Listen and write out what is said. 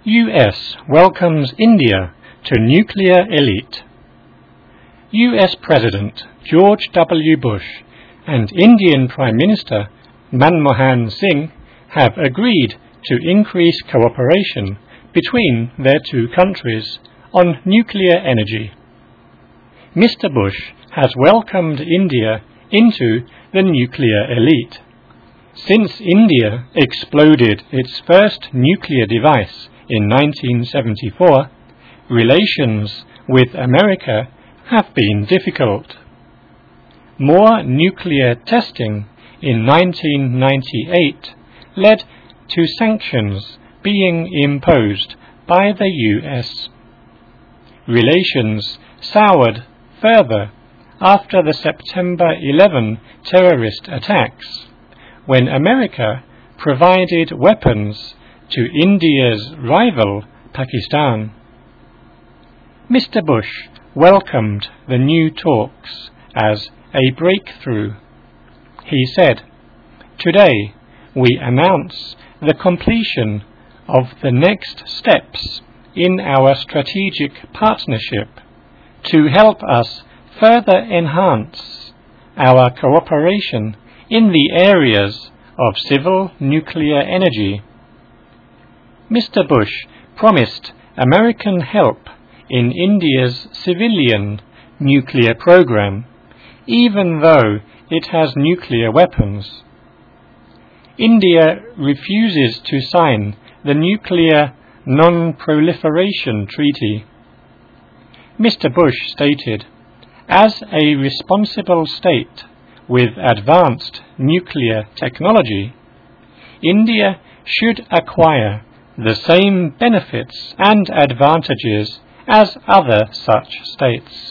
U.S. welcomes India to nuclear elite. U.S. President George W. Bush and Indian Prime Minister Manmohan Singh have agreed to increase cooperation between their two countries on nuclear energy. Mr. Bush has welcomed India into the nuclear elite. Since India exploded its first nuclear device in 1974, relations with America have been difficult. More nuclear testing in 1998 led to sanctions being imposed by the U.S. Relations soured further after the September 11 terrorist attacks, when America provided weapons to India's rival Pakistan. Mr. Bush welcomed the new talks as a breakthrough. He said, "Today we announce the completion of the next steps in our strategic partnership to help us further enhance our cooperation in the areas of civil nuclear energy." Mr. Bush promised American help in India's civilian nuclear program, even though it has nuclear weapons. India refuses to sign the Nuclear Non-Proliferation Treaty. Mr. Bush stated, "As a responsible state with advanced nuclear technology, India should acquire the same benefits and advantages as other such states."